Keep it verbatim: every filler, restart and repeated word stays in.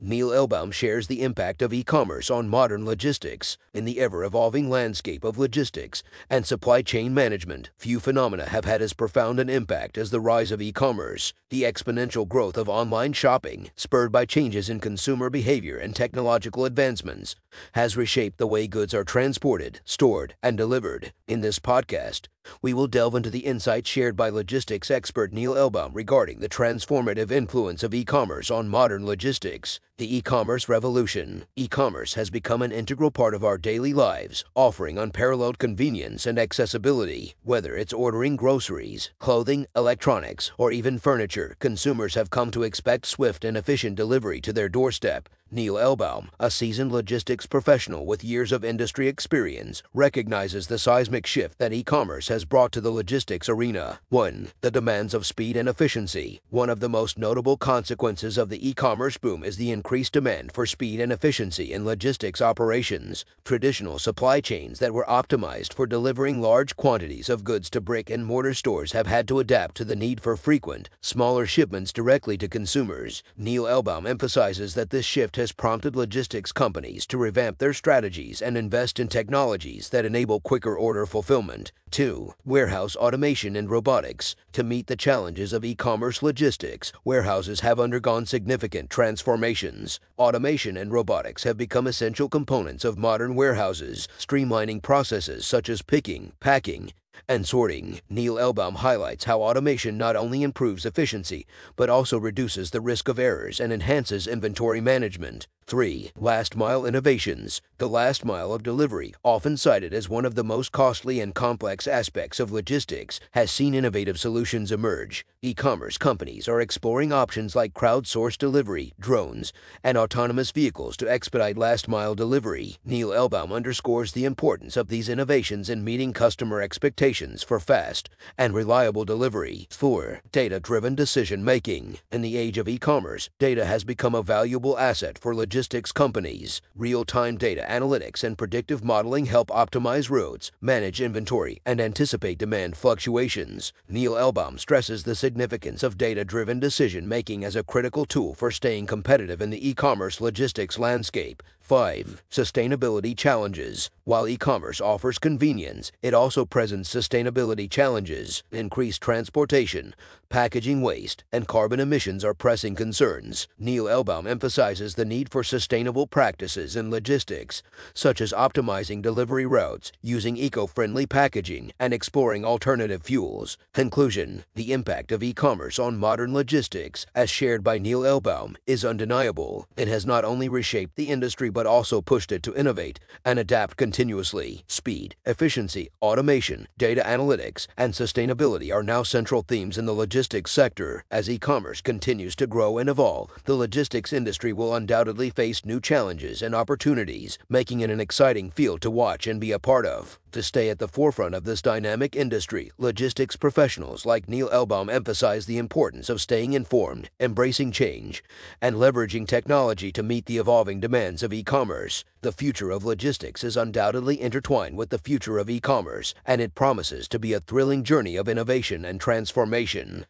Neil Elbaum shares the impact of e-commerce on modern logistics. In the ever-evolving landscape of logistics and supply chain management, few phenomena have had as profound an impact as the rise of e-commerce. The exponential growth of online shopping, spurred by changes in consumer behavior and technological advancements, has reshaped the way goods are transported, stored, and delivered. In this podcast, we will delve into the insights shared by logistics expert Neil Elbaum regarding the transformative influence of e-commerce on modern logistics. The e-commerce revolution. E-commerce has become an integral part of our daily lives, offering unparalleled convenience and accessibility. Whether it's ordering groceries, clothing, electronics, or even furniture, consumers have come to expect swift and efficient delivery to their doorstep. Neil Elbaum, a seasoned logistics professional with years of industry experience, recognizes the seismic shift that e-commerce has brought to the logistics arena. one. The demands of speed and efficiency. One of the most notable consequences of the e-commerce boom is the increased demand for speed and efficiency in logistics operations. Traditional supply chains that were optimized for delivering large quantities of goods to brick-and-mortar stores have had to adapt to the need for frequent, smaller shipments directly to consumers. Neil Elbaum emphasizes that this shift has prompted logistics companies to revamp their strategies and invest in technologies that enable quicker order fulfillment. two. Warehouse automation and robotics. To meet the challenges of e-commerce logistics, warehouses have undergone significant transformations. Automation and robotics have become essential components of modern warehouses, streamlining processes such as picking, packing, and sorting. Neil Elbaum highlights how automation not only improves efficiency, but also reduces the risk of errors and enhances inventory management. three. Last-mile innovations. The last mile of delivery, often cited as one of the most costly and complex aspects of logistics, has seen innovative solutions emerge. E-commerce companies are exploring options like crowdsourced delivery, drones, and autonomous vehicles to expedite last-mile delivery. Neil Elbaum underscores the importance of these innovations in meeting customer expectations for fast and reliable delivery. four. Data-driven decision-making. In the age of e-commerce, data has become a valuable asset for logistics companies. Real-time data analytics and predictive modeling help optimize routes, manage inventory, and anticipate demand fluctuations. Neil Elbaum stresses the significance of data-driven decision-making as a critical tool for staying competitive in the e-commerce logistics landscape. five. Sustainability challenges. While e-commerce offers convenience, it also presents sustainability challenges. Increased transportation, packaging waste, and carbon emissions are pressing concerns. Neil Elbaum emphasizes the need for sustainable practices in logistics, such as optimizing delivery routes, using eco-friendly packaging, and exploring alternative fuels. Conclusion. The impact of e-commerce on modern logistics, as shared by Neil Elbaum, is undeniable. It has not only reshaped the industry but also pushed it to innovate and adapt continuously. Speed, efficiency, automation, data analytics, and sustainability are now central themes in the logistics sector. As e-commerce continues to grow and evolve, the logistics industry will undoubtedly face new challenges and opportunities, making it an exciting field to watch and be a part of. To stay at the forefront of this dynamic industry, logistics professionals like Neil Elbaum emphasize the importance of staying informed, embracing change, and leveraging technology to meet the evolving demands of e-commerce. The future of logistics is undoubtedly intertwined with the future of e-commerce, and it promises to be a thrilling journey of innovation and transformation.